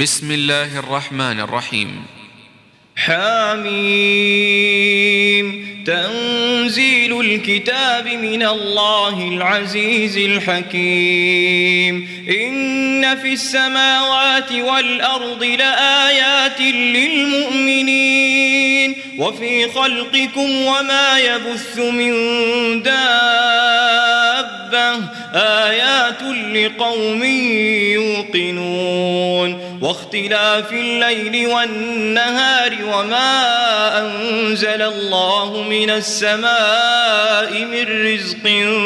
بسم الله الرحمن الرحيم. حميم. تنزيل الكتاب من الله العزيز الحكيم. إن في السماوات والأرض لآيات للمؤمنين وفي خلقكم وما يبث من دابة آيات لقوم يوقنون. واختلاف الليل والنهار وما أنزل الله من السماء من رزق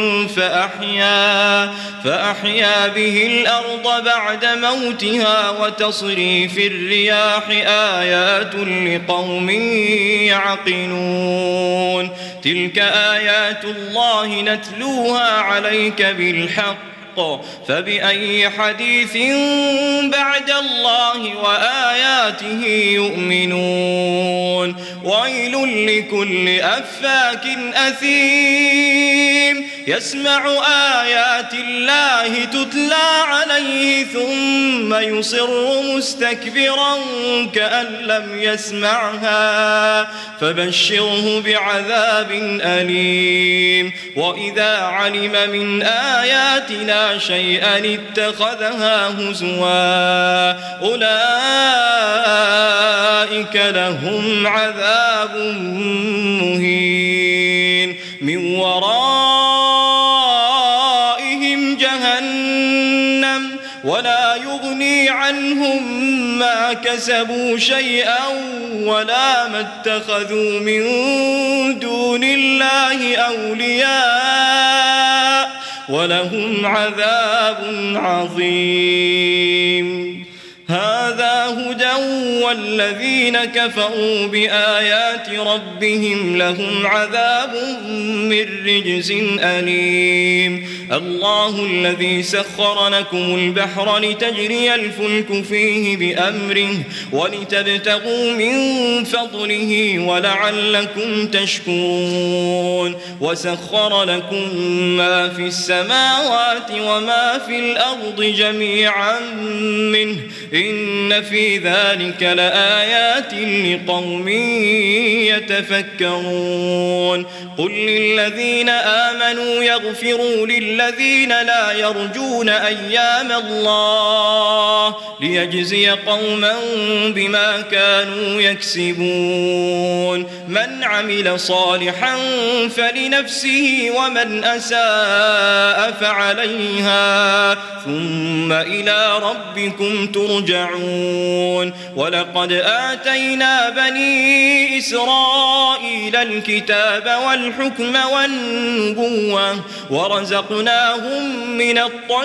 فأحيا به الأرض بعد موتها وتصريف الرياح آيات لقوم يعقلون. تلك آيات الله نتلوها عليك بالحق فبأي حديث بعد الله وآياته يؤمنون. ويل لكل أفاك أثيم يسمع آيات الله تتلى عليه ثم يصر مستكبرا كأن لم يسمعها فبشره بعذاب أليم. وإذا علم من آياتنا شيئا اتخذها هزوا أولئك لهم عذاب مهين من ورائهم جهنم ولا يغني عنهم ما كسبوا شيئا ولا ما اتخذوا من دون الله أولياء ولهم عذاب عظيم. هذا هدى والذين كفروا بآيات ربهم لهم عذاب من رجز أليم. الله الذي سخر لكم البحر لتجري الفلك فيه بأمره ولتبتغوا من فضله ولعلكم تشكرون. وسخر لكم ما في السماوات وما في الأرض جميعا منه إن في ذلك لآيات لقوم يتفكرون. قل للذين آمنوا يغفروا للذين لا يرجون أيام الله ليجزي قوما بما كانوا يكسبون. من عمل صالحا فلنفسه ومن أساء فعليها ثم إلى ربكم ترجعون. ولقد آتينا بني إسرائيل الكتاب والحكم والنبوة ورزقناهم من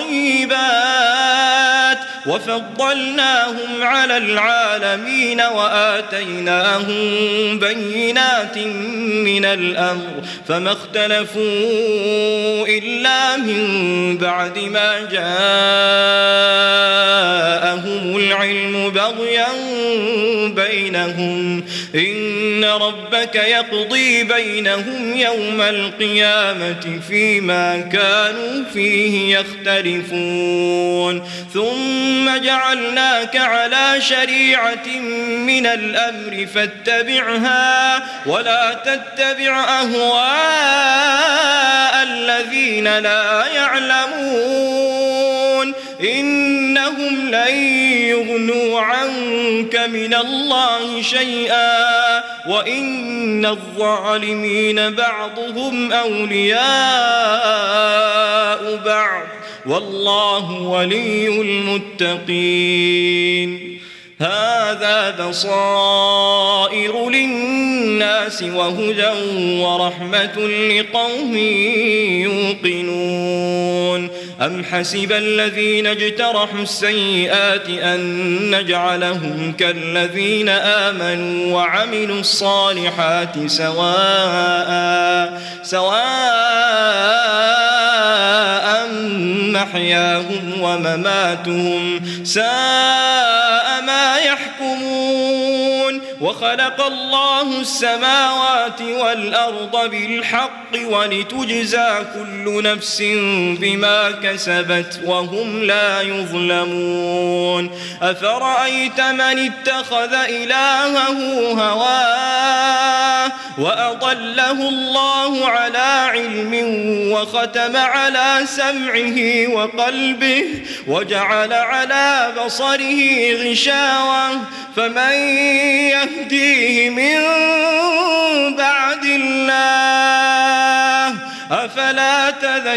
الطيبات وفضلناهم على العالمين وآتيناهم بينات من الأمر فما اختلفوا إلا من بعد ما جاءهم العلم بغيا بينهم. إن ربك يقضي بينهم يوم القيامة فيما كانوا فيه يختلفون. ثم جعلناك على شريعة من الأمر فاتبعها ولا تتبع أهواء الذين لا يعلمون إنهم لن يغنوا عنك من الله شيئا وإن الظالمين بعضهم أولياء بعض والله ولي المتقين. هذا بصائر للناس وهدى ورحمة لقوم يوقنون. أم حسب الذين اجترحوا السيئات أن نجعلهم كالذين آمنوا وعملوا الصالحات سواء محياهم ومماتهم ساء ما يحكمون. وخلق الله السماوات والأرض بالحق ولتجزى كل نفس بما كسبت وهم لا يظلمون أفرأيت من اتخذ إلهه هواه وأضله الله على علم وختم على سمعه وقلبه وجعل على بصره غشاوة فمن يهديه من بعد الله أفلا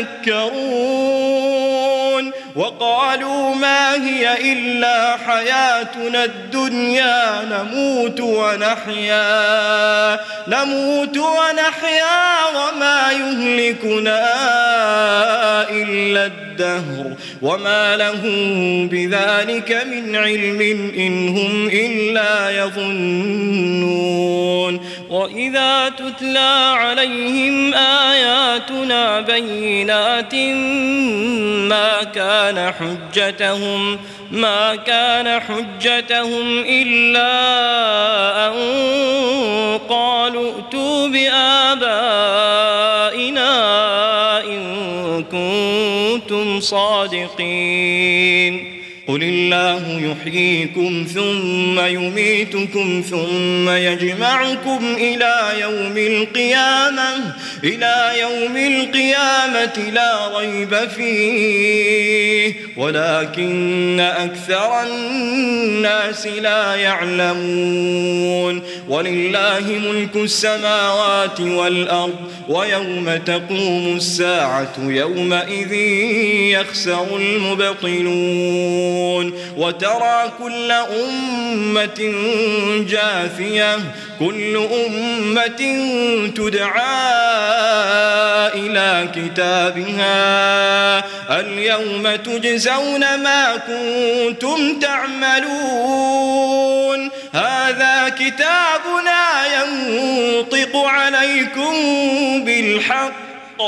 تذكرون وقالوا ما هي إلا حياتنا الدنيا نموت ونحيا وما يهلكنا إلا الدهر وما لهم بذلك من علم إن هم إلا يظنون وإذا تتلى عليهم آياتنا بينات ما كان حجتهم إلا أن قالوا ائتوا بآبائنا إن كنتم صادقين قل الله يحييكم ثم يميتكم ثم يجمعكم إلى يوم القيامة لا ريب فيه ولكن أكثر الناس لا يعلمون ولله ملك السماوات والأرض ويوم تقوم الساعة يومئذ يخسر المبطلون وترى كل أمة جاثية كل أمة تدعى إلى كتابها اليوم تجزون ما كنتم تعملون هذا كتابنا ينطق عليكم بالحق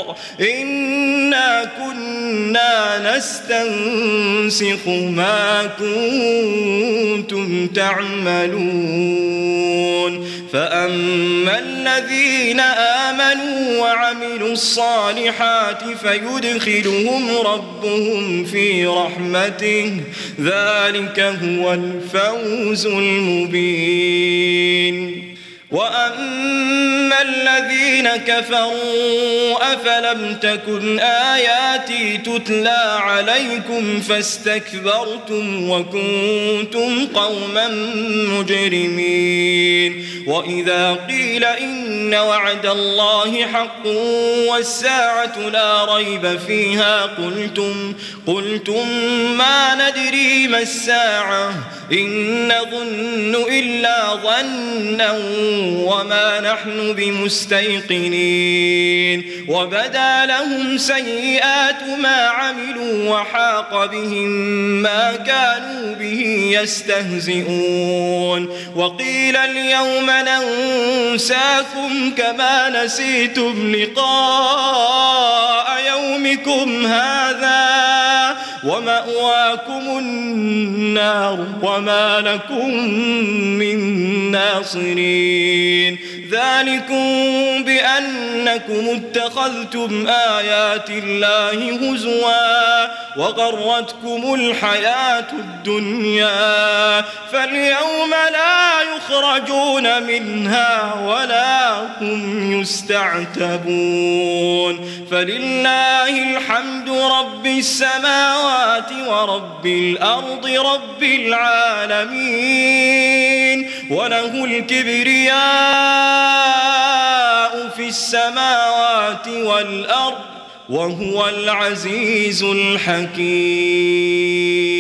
إنا كنا نستنسخ ما كنتم تعملون فأما الذين آمنوا وعملوا الصالحات فيدخلهم ربهم في رحمته ذلك هو الفوز المبين وأما الذين كفروا أفلم تكن آياتي تتلى عليكم فاستكبرتم وكنتم قوما مجرمين وإذا قيل إن وعد الله حق والساعة لا ريب فيها قلتم ما ندري ما الساعة إن نظن إلا ظنا وما نحن بمستيقنين وبدا لهم سيئات ما عملوا وحاق بهم ما كانوا به يستهزئون وقيل اليوم ننساكم كما نسيتم لقاء يومكم هذا ومأواكم النار وما لكم من ناصرين ذلكم بأنكم اتخذتم آيات الله هزوا وغرتكم الحياة الدنيا فاليوم لا يخرجون منها ولا هم يستعتبون فلله الحمد رب السماوات ورب الأرض رب العالمين وله الكبرياء في السماوات والأرض وهو العزيز الحكيم